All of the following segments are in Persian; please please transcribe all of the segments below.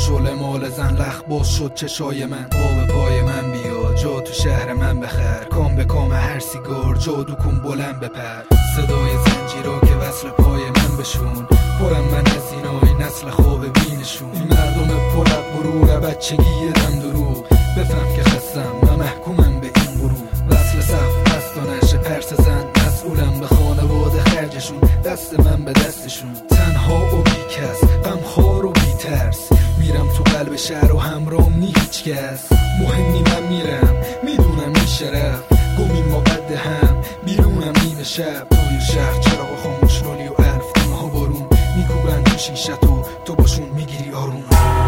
شعله مال زن لخ باز شد چشای من. پا به پای من بیا جا تو شهر من بخر، کام به کام هر سیگار جادو کن بلند بپر. صدای زنجیرا که وصل پای من بشون، پرم من از اینای نسل خواب بینشون. این مردم پرت برور بچگی دم دروغ، بفهم که خستم من محکومم به این غروب. وصل صف پستانش پرس زن، مسئولم به خانواده خرجشون، دست من به دستشون. تنها و بی کس، غمخوار و بی ترس، میرم تو قلب شهر و همراهم نی هیچ کس. مهمی من میرم میدونم میشه رفت، گمیم ما قد هم بیرونم نیمه شب. توی شهر چراغ خاموش رولی و الف دمه ها بارون میکوبن تو شیشت و تو باشون میگیری آروم.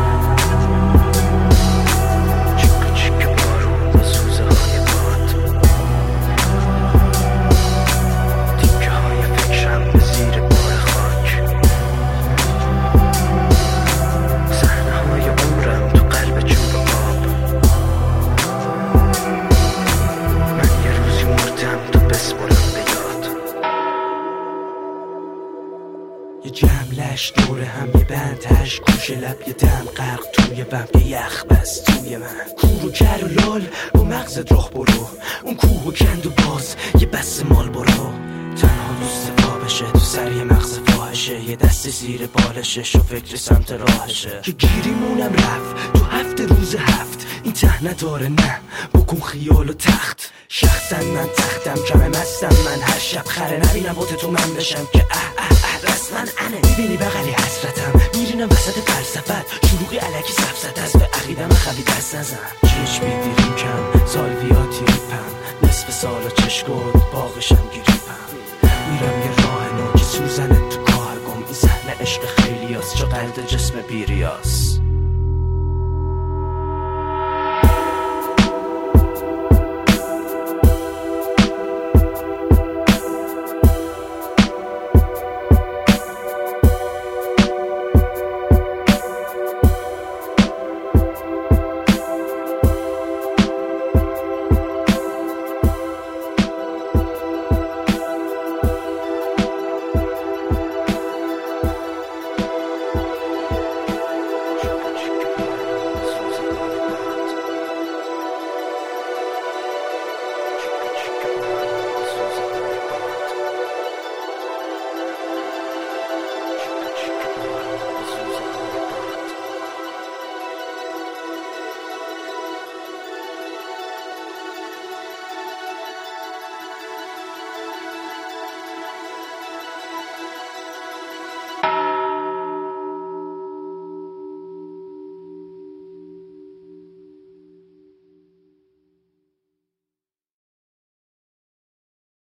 یه جملش دور هم یه بندش گوش لب یه دم غرق توی بم یه یخ بس توی من. کور و کر و لال با مغزت راه برو، اون کوه و کند و باز یه بس مال برو. تنها دوست پا بشه تو سر یه مغز فاحشه، یه دست زیر بالشش و فکر سمت راهشه. که گیریمونم رفت تو 7 روز 7، این ته نداره نه بکن خیال و تخت. شخصا من تختم کم مستم من، هر شب خره نبینم بوت تو من بشم که رسما انه. میبینی بغلی حسرتم میرینم وسط فلسفت، شروعی علکی سفزت از به عقیدم خوی دست نزن. چشم بیدیریم کم سالویاتی ریپم، نصف سال و چشگود باقشم گریپم. میرم یه راه نو که سوزنه تو کارگم، این صحنه عشق خیلی هست چو قلد جسم بیریاس.